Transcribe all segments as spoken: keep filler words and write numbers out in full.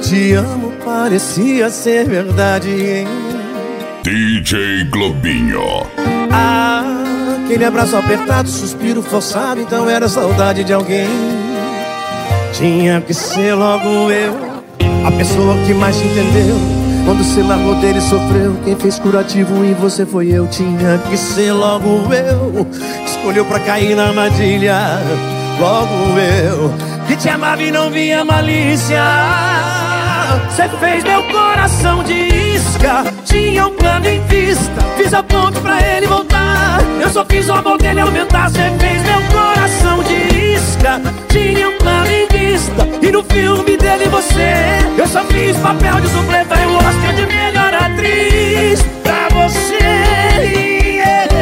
te amo parecia ser verdade, hein? D J Globinho. Ah, aquele abraço apertado, suspiro forçado, então era saudade de alguém. Tinha que ser logo eu, a pessoa que mais te entendeu. Quando você largou dele sofreu, quem fez curativo em você foi eu. Tinha que ser logo eu, escolheu pra cair na armadilha. Logo eu, que te amava e não via malícia. Você fez meu coração de isca, tinha um plano em vista. Fiz a ponte pra ele voltar, eu só fiz o amor dele aumentar. Você fez meu coração de isca, tinha um plano em vista. E no filme dele você, eu só fiz papel de suplente. Eu Oscar de melhor atriz pra você, yeah.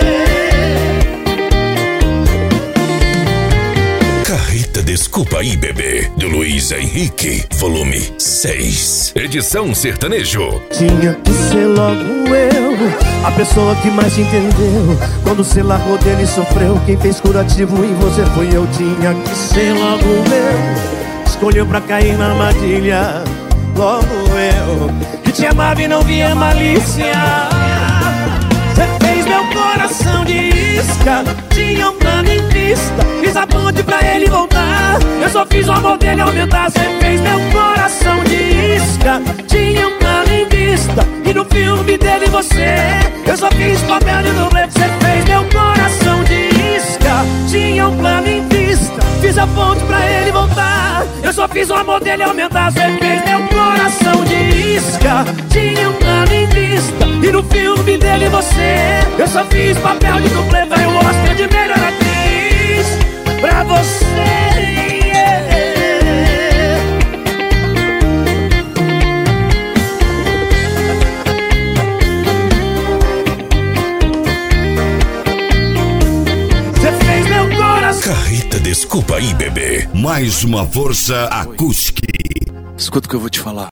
Carreta Desculpa Aí Bebê, do Luiz Henrique, volume seis, edição sertanejo. Tinha que ser logo eu, a pessoa que mais te entendeu. Quando você largou dele e sofreu, quem fez curativo em você foi eu. Tinha que ser logo eu, escolheu pra cair na armadilha. Logo eu, que te amava e não via malícia. Você fez meu coração de isca, tinha um plano em vista. Fiz a ponte pra ele voltar, eu só fiz o amor dele aumentar. Você fez meu coração de isca, tinha um plano em vista. E no filme dele você, eu só fiz papel de dublê. Você fez meu coração de isca, tinha um plano em vista. Fiz a ponte pra ele voltar, eu só fiz o amor dele aumentar. Você fez meu coração de isca, tinha um plano em vista. E no filme dele você, eu só fiz papel de dublê. Vai o Oscar de melhor atriz pra você, yeah. Você fez meu coração. Carreta Desculpa Aí Bebê, mais uma força acústica. Escuta o que eu vou te falar.